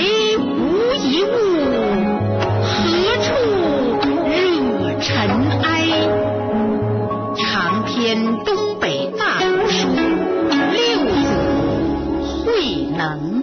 为无一物，何处惹尘埃？长篇东北大读书，六祖慧能。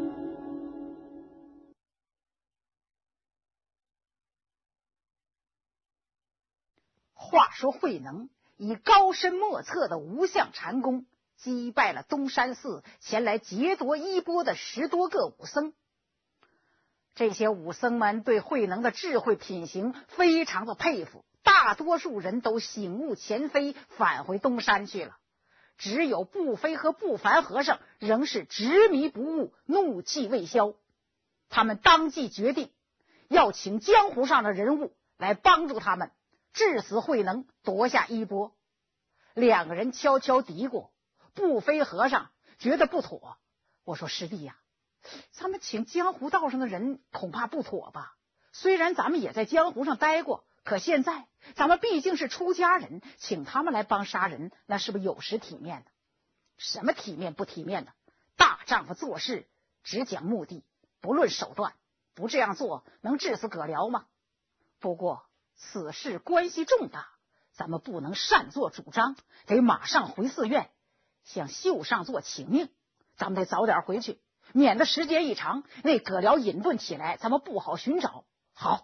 话说慧能以高深莫测的无相禅功，击败了东山寺前来劫夺衣钵的10多个武僧。这些武僧们对慧能的智慧品行非常的佩服，大多数人都醒悟前非，返回东山去了。只有不飞和不凡和尚仍是执迷不悟，怒气未消。他们当即决定要请江湖上的人物来帮助他们致死慧能，夺下衣钵。2个人悄悄嘀咕，不飞和尚觉得不妥。我说师弟呀，咱们请江湖道上的人恐怕不妥吧？虽然咱们也在江湖上待过，可现在咱们毕竟是出家人，请他们来帮杀人，那是不是有失体面的？什么体面不体面的？大丈夫做事只讲目的，不论手段，不这样做能治死葛辽吗？不过此事关系重大，咱们不能擅作主张，得马上回寺院向秀上座请命。咱们得早点回去，免得时间一长，那葛辽隐遁起来，咱们不好寻找。好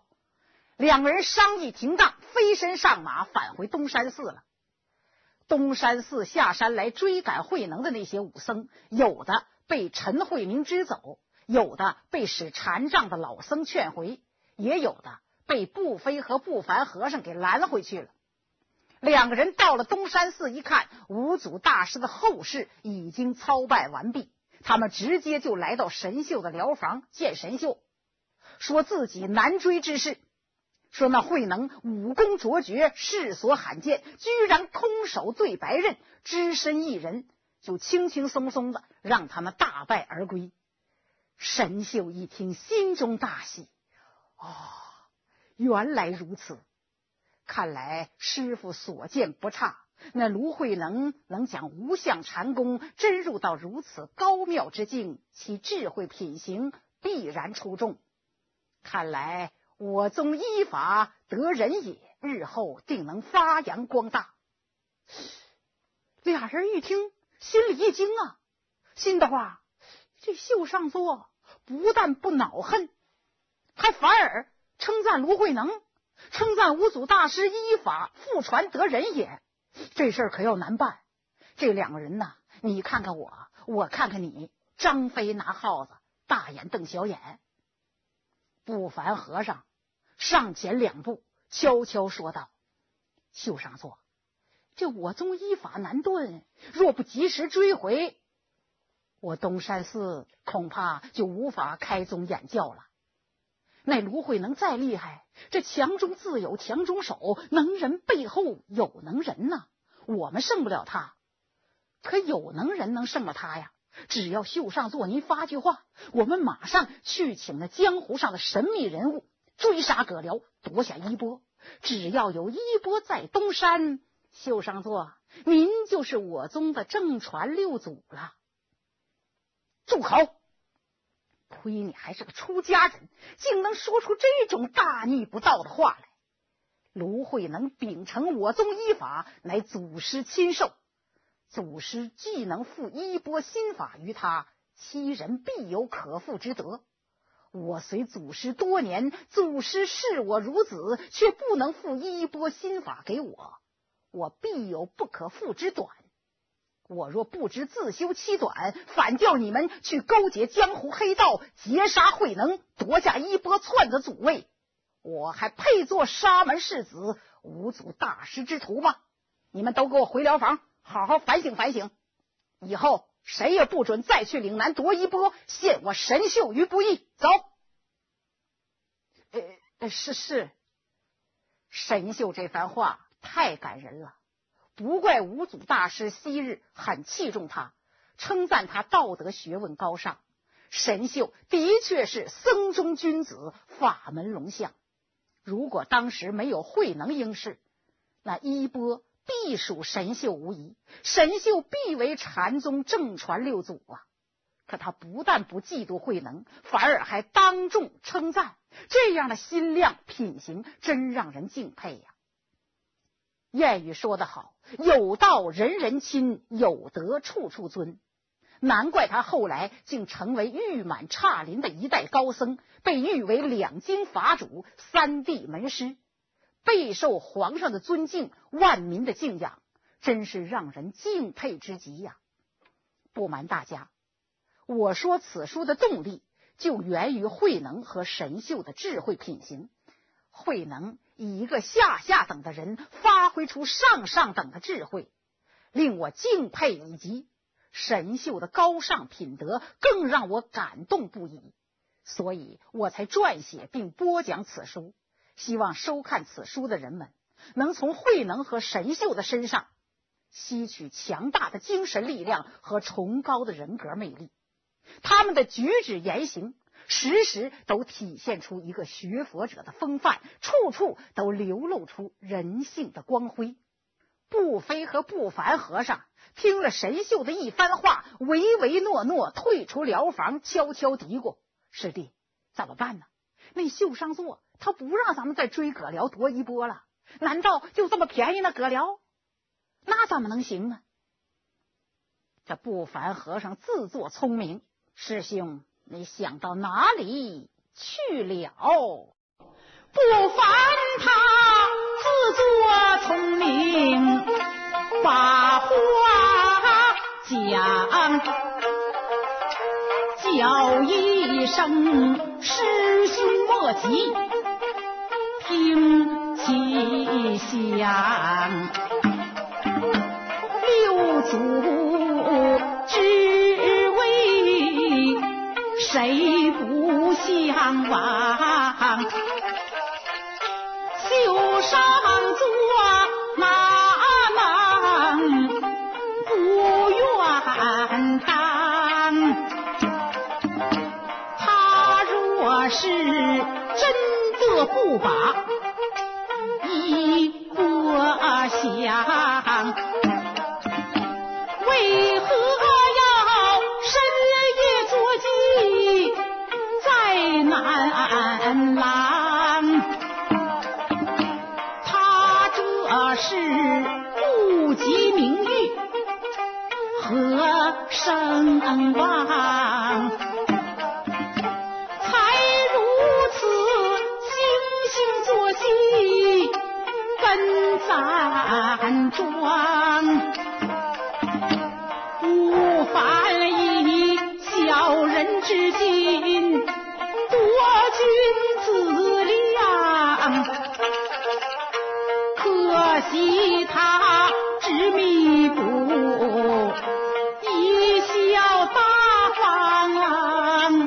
，2个人商议停当，飞身上马返回东山寺了。东山寺下山来追赶慧能的那些武僧，有的被陈慧明支走，有的被使禅杖的老僧劝回，也有的被不飞和不凡和尚给拦回去了。2个人到了东山寺一看，五祖大师的后事已经操办完毕，他们直接就来到神秀的疗房见神秀，说自己难追之事，说那慧能武功卓绝，世所罕见，居然空手对白刃，只身一人，就轻轻松松的让他们大败而归。神秀一听，心中大喜，原来如此，看来师傅所见不差，那卢慧能能讲无相禅功，真入到如此高妙之境，其智慧品行必然出众。看来我宗依法得人也，日后定能发扬光大。2人一听，心里一惊啊，心的话，这秀上座不但不恼恨，还反而称赞卢慧能，称赞五祖大师依法复传得人也。这事儿可要难办。这2个人呐，你看看我，我看看你，张飞拿耗子，大眼瞪小眼。不凡和尚上前2步，悄悄说道：秀上座，这我宗依法难遁，若不及时追回，我东山寺恐怕就无法开宗演教了。那卢慧能再厉害，这强中自有强中手，能人背后有能人呐，我们胜不了他，可有能人能胜了他呀。只要秀上座您发句话，我们马上去请那江湖上的神秘人物追杀葛辽，夺下衣钵。只要有衣钵在东山，秀上座您就是我宗的正传6祖了。住口！亏你还是个出家人，竟能说出这种大逆不道的话来。卢慧能秉承我宗依法，乃祖师亲授，祖师既能复衣钵心法于他，其人必有可复之德。我随祖师多年，祖师视我如子，却不能复衣钵心法给我，我必有不可复之短。我若不知自修其短，反叫你们去勾结江湖黑道，劫杀慧能，夺下衣钵，篡得祖位，我还配做沙门世子五祖大师之徒吗？你们都给我回疗房，好好反省反省，以后谁也不准再去岭南夺衣钵，陷我神秀于不义。走。是。神秀这番话太感人了，不怪五祖大师昔日很器重他，称赞他道德学问高尚。神秀的确是僧中君子，法门龙象。如果当时没有慧能应试，那衣钵必属神秀无疑，神秀必为禅宗正传6祖啊。 可他不但不嫉妒慧能，反而还当众称赞，这样的心量品行真让人敬佩呀。谚语说得好，有道人人亲，有德处处尊。难怪他后来竟成为誉满刹林的一代高僧，被誉为两京法主、三地门师，备受皇上的尊敬，万民的敬仰，真是让人敬佩之极呀。不瞒大家，我说此书的动力就源于慧能和神秀的智慧品行。慧能以一个下等的人发挥出上等的智慧，令我敬佩以及。神秀的高尚品德更让我感动不已，所以我才撰写并播讲此书，希望收看此书的人们能从慧能和神秀的身上吸取强大的精神力量和崇高的人格魅力。他们的举止言行时时都体现出一个学佛者的风范，处处都流露出人性的光辉。不飞和不凡和尚听了神秀的一番话，唯唯诺诺退出疗房，悄悄嘀咕：师弟，怎么办呢？那秀上座他不让咱们再追葛辽夺衣钵了，难道就这么便宜了葛辽？那怎么能行呢？这不凡和尚自作聪明：师兄，你想到哪里去了？ 不凡他自作聪明，把话讲，叫一声师兄莫急，听其详。六祖之位，谁不向往？就上座哪能不愿当？他若是真的不把衣钵降，为何要深夜作计在南廊？是不及名誉，何生望？才如此惺惺作计，跟咱庄。不凡以小人之心，夺君子量。可惜他执迷不一笑大方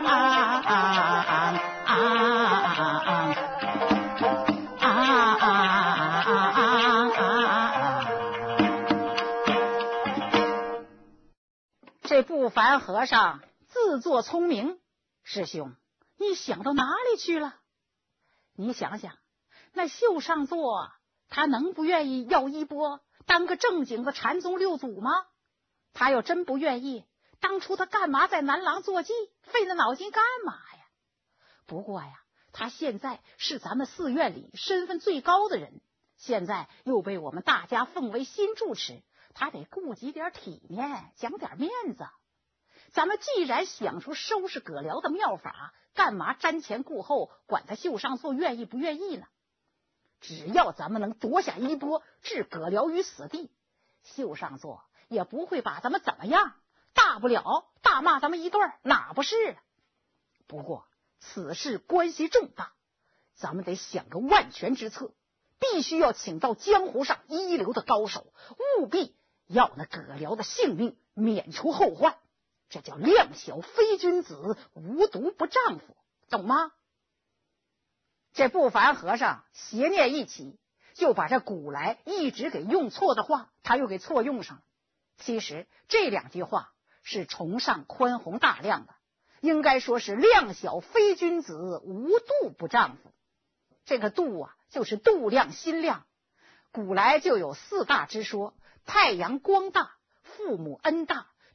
这不凡和尚自作聪明，师兄，你想到哪里去了？你想想，那秀上座他能不愿意要衣钵，当个正经的禅宗六祖吗？他要真不愿意，当初他干嘛在南廊坐骑，费那脑筋干嘛呀？不过呀，他现在是咱们寺院里身份最高的人，现在又被我们大家奉为新住持，他得顾及点体面，讲点面子。咱们既然想出收拾葛辽的妙法，干嘛瞻前顾后，管他秀上座愿意不愿意呢？只要咱们能夺下衣钵，置葛辽于死地，秀上座也不会把咱们怎么样，大不了大骂咱们一顿，哪不是？不过此事关系重大，咱们得想个万全之策，必须要请到江湖上一流的高手，务必要那葛辽的性命免除后患。这叫量小非君子，无毒不丈夫，懂吗？这不凡和尚邪念一起，就把这古来一直给用错的话，他又给错用上了。其实这两句话是崇尚宽宏大量的，应该说是量小非君子，无度不丈夫。这个度啊，就是度量心量。古来就有四大之说：太阳光大，父母恩大，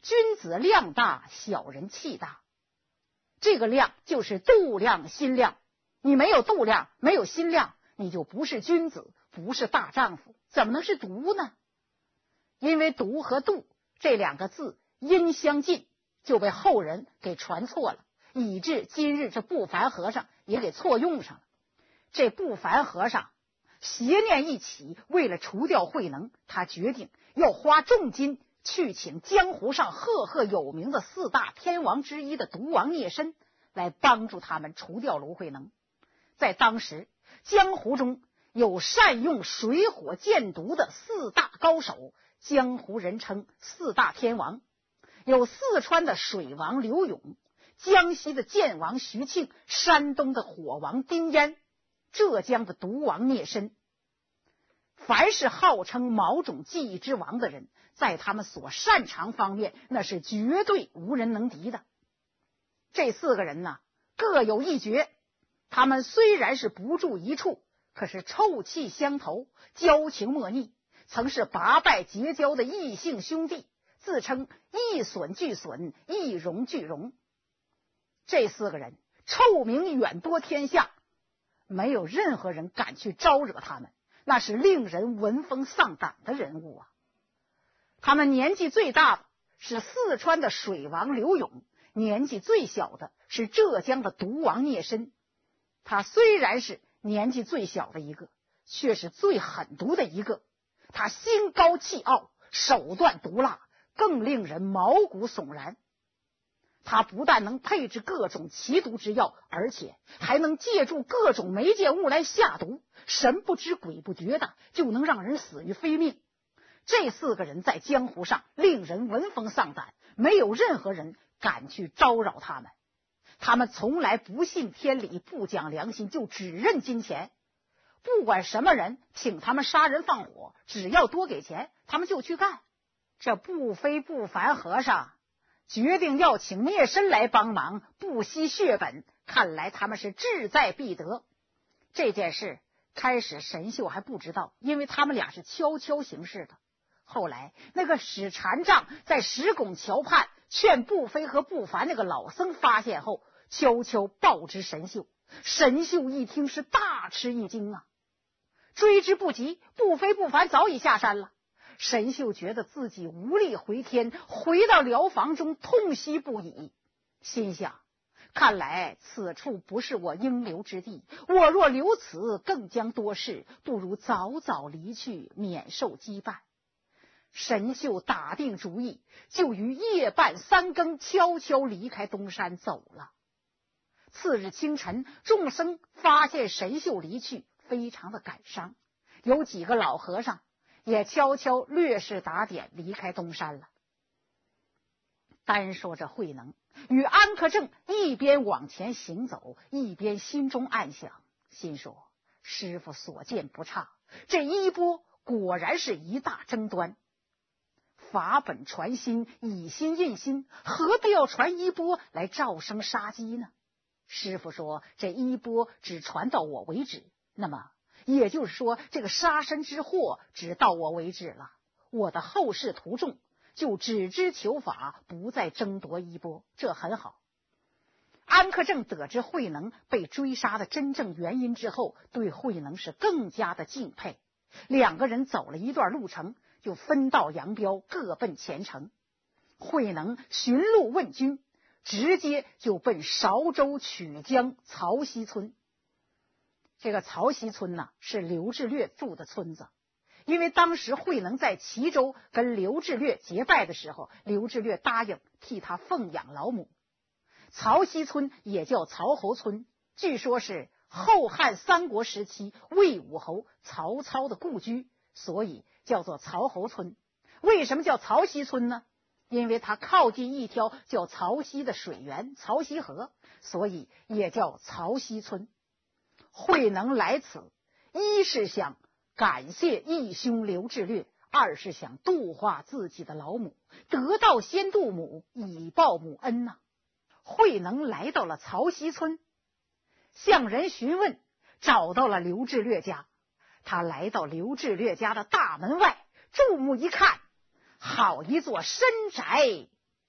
君子量大，小人气大。这个量就是度量心量，你没有度量，没有心量，你就不是君子，不是大丈夫，怎么能是独呢？因为独和度这两个字音相近，就被后人给传错了，以致今日这不凡和尚也给错用上了。这不凡和尚邪念一起，为了除掉慧能，他决定要花重金去请江湖上赫赫有名的4大天王之一的毒王聂申来帮助他们除掉卢慧能。在当时江湖中有善用水火剑毒的4大高手，江湖人称4大天王，有四川的水王刘勇，江西的剑王徐庆，山东的火王丁淹，浙江的毒王聂申。凡是号称某种技艺之王的人，在他们所擅长方面，那是绝对无人能敌的。这4个人呢，各有一绝，他们虽然是不住一处，可是臭气相投，交情莫逆，曾是拔拜结交的异姓兄弟，自称一损俱损，一荣俱荣。这4个人臭名远播天下，没有任何人敢去招惹他们，那是令人闻风丧胆的人物啊！他们年纪最大的是四川的水王刘勇，年纪最小的是浙江的毒王聂申。他虽然是年纪最小的一个，却是最狠毒的一个。他心高气傲，手段毒辣，更令人毛骨悚然。他不但能配置各种奇毒之药，而且还能借助各种媒介物来下毒，神不知鬼不觉的就能让人死于非命。这4个人在江湖上令人闻风丧胆，没有任何人敢去招扰他们。他们从来不信天理，不讲良心，就只认金钱。不管什么人请他们杀人放火，只要多给钱，他们就去干。这不非不凡和尚决定要请聂申来帮忙，不惜血本，看来他们是志在必得。这件事开始神秀还不知道，因为他们俩是悄悄行事的。后来那个使禅杖在石拱桥畔劝不非和不凡那个老僧发现后，悄悄报知神秀。神秀一听是大吃一惊啊，追之不及，不非不凡早已下山了。神秀觉得自己无力回天，回到寮房中痛惜不已，心想看来此处不是我应留之地，我若留此更将多事，不如早早离去，免受羁绊。神秀打定主意，就于夜半3更悄悄离开东山走了。次日清晨，众僧发现神秀离去，非常的感伤，有几个老和尚也悄悄略施打点，离开东山了。单说这慧能与安克正一边往前行走，一边心中暗想，心说师傅所见不差，这衣钵果然是一大争端。法本传心，以心印心，何必要传衣钵来照生杀机呢？师傅说这衣钵只传到我为止，那么也就是说这个杀身之祸只到我为止了，我的后世徒众就只知求法，不再争夺衣钵，这很好。安克正得知慧能被追杀的真正原因之后，对慧能是更加的敬佩。2个人走了一段路程，就分道扬镳，各奔前程。慧能寻路问君，直接就奔韶州曲江曹溪村。这个曹溪村呢，是刘志略住的村子。因为当时慧能在齐州跟刘志略结拜的时候，刘志略答应替他奉养老母。曹溪村也叫曹侯村，据说是后汉3国时期魏武侯曹操的故居，所以叫做曹侯村。为什么叫曹溪村呢？因为它靠近一条叫曹溪的水源曹溪河，所以也叫曹溪村。慧能来此，一是想感谢义兄刘志略，二是想度化自己的老母，得道先度母，以报母恩呐。慧能来到了曹溪村，向人询问，找到了刘志略家。他来到刘志略家的大门外，注目一看，好一座深宅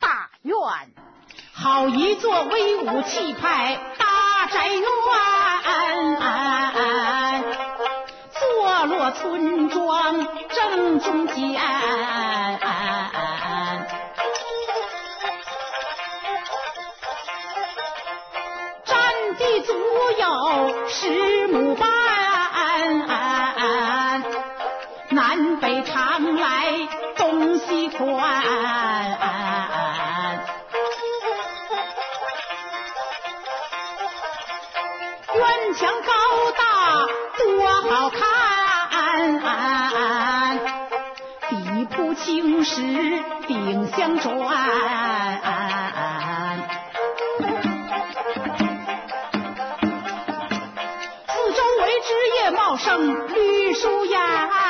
大院， 好一座威武气派大宅院，坐落村庄正中间，占地足有10亩半，南北长来东西宽，院墙高大多好看，地铺青石顶镶砖，四周围枝叶茂盛绿树沿，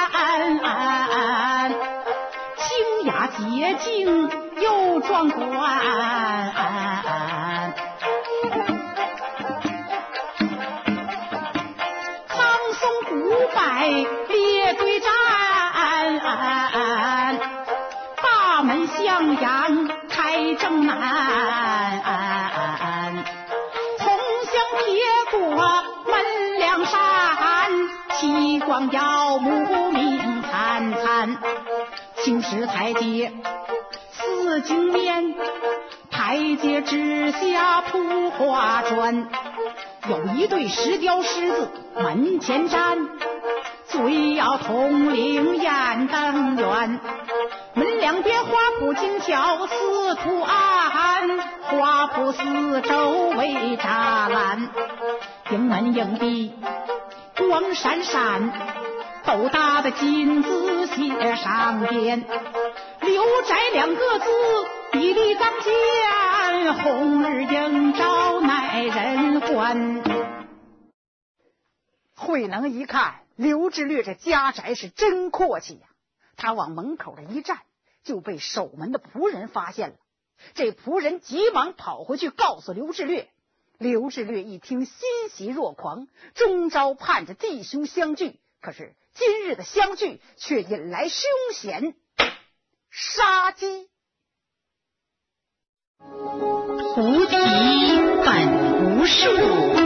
清雅洁净又壮观，苍松古柏列对站，大门向阳开正南，红香铁过门梁扇，奇光耀目明灿灿，青石台阶四景面，台阶之下铺花砖，有一对石雕狮子门前站，最要统领雁灯园，门两边花圃精巧似图案，花圃四周围栅栏，迎门迎壁光闪闪，斗大的金字写上边，刘宅2个字比例刚健，红日映照耐人欢。 慧能一看刘志略这家宅是真阔气呀，他往门口的一站，就被守门的仆人发现了。这仆人急忙跑回去告诉刘志略，刘志略一听欣喜若狂，终朝盼着弟兄相聚，可是今日的相聚却引来凶险杀机。 菩提本无树，